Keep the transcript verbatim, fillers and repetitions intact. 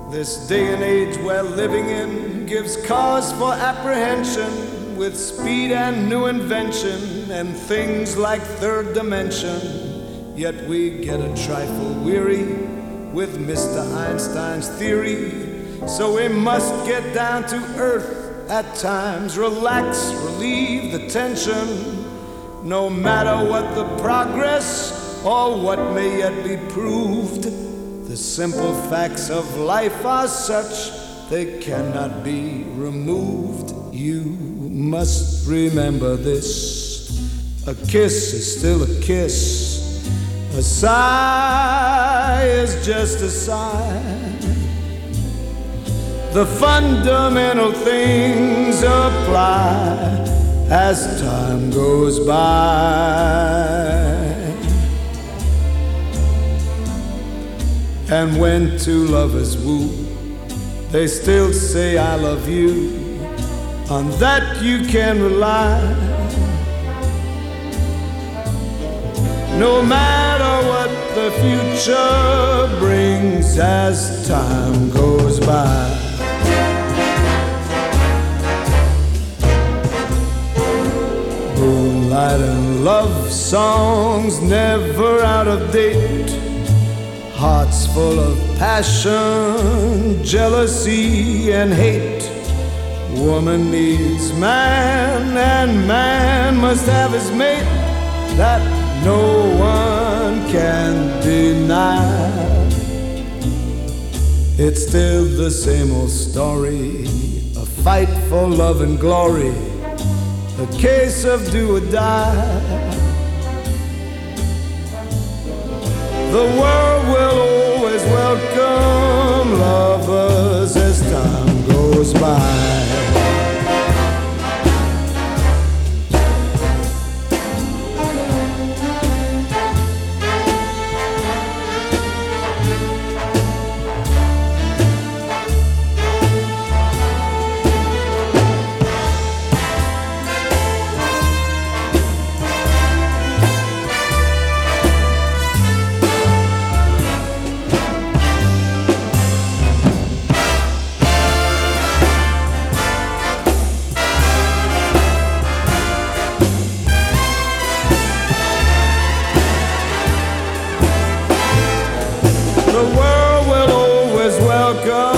This day and age we're living in gives cause for apprehension, with speed and new invention and things like third dimension. Yet we get a trifle weary with Mister Einstein's theory, so we must get down to earth at times, relax, relieve the tension. No matter what the progress or what may yet be proved, the simple facts of life are such they cannot be removed. You must remember this: a kiss is still a kiss, a sigh is just a sigh. The fundamental things apply as time goes by. And when two lovers woo, they still say I love you. On that you can rely. No matter what the future brings as time goes by. Moonlight and love songs never out of date, hearts full of passion, jealousy and hate. Woman needs man and man must have his mate, that no one can deny. It's still the same old story, a fight for love and glory, a case of do or die. The world will always welcome lovers as time goes by. The world will always welcome